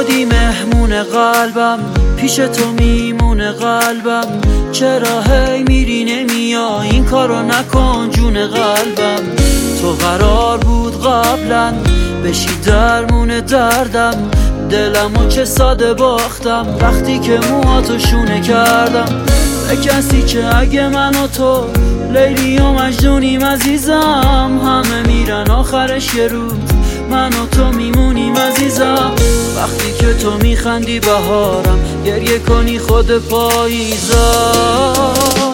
شدی مهمون قلبم، پیش تو میمونه قلبم. چرا هی میری نمیای، این کارو نکن جون قلبم. تو قرار بود قبلا بشی درمون دردم، دلمو چه ساده باختم وقتی که موهاتو شونه کردم. به کسی که اگه من و تو لیلی و مجنونیم عزیزم، همه میرن آخرش یه روز من و تو میمونیم عزیزم. وقتی که تو میخندی بهارم، گریه کنی خود پاییزم.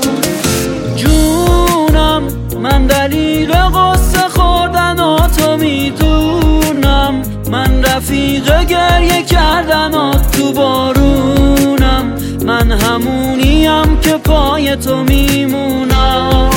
جونم من دلیل قصه خوردن و تو میدونم، من رفیق گریه کردن و تو بارونم، من همونیم که پای تو میمونم.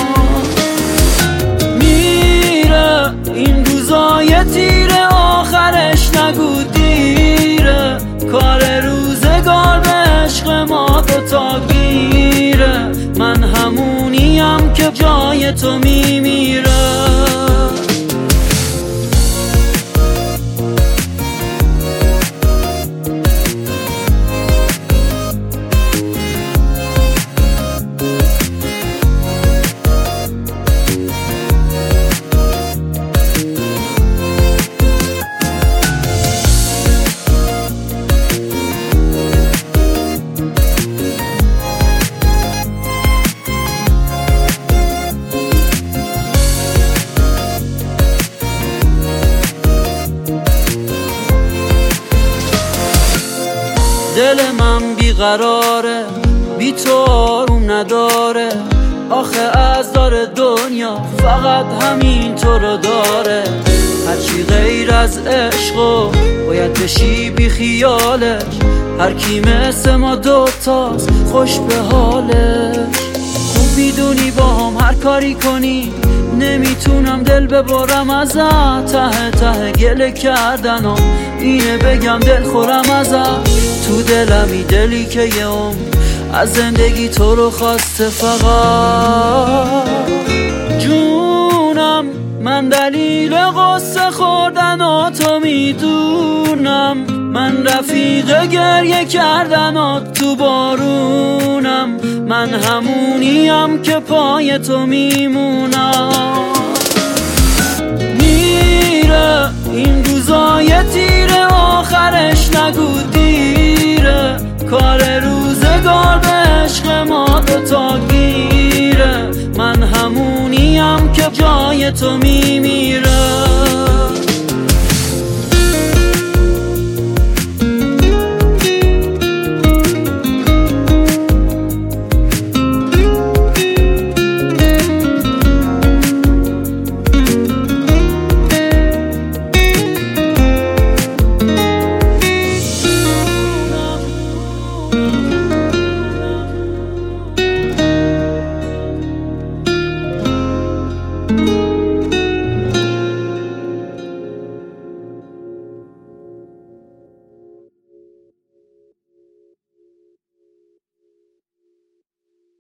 میره این روزای تیره آخرش نگو دیره، کار روزگار به عشق ما دوتا گیره، من همونیم که جای تو میمیره. دل من بیقراره، بی تو آروم نداره، آخه از دار دنیا فقط همین تو رو داره. هرچی غیر از عشقو باید بشی بی خیالش، هر کی مثل ما دوتاست خوش به حالش. خوب میدونی با هم هر کاری کنی نمیتونم دل ببرم ازت، ته ته گله کردن و اینه بگم دل خورم ازت. تو دلمی دلی که یه عمر از زندگی تو رو خواسته فقط. جونم من دلیل قصه خوردن و تو میدونم، من رفیق گریه کردن و تو بارونم، من همونیم که پای تو میمونم. میره این روزای تیره آخرش نگو دیره، کار روزگار به عشق ما دوتا گیره، من همونیم که جای تو میمیره.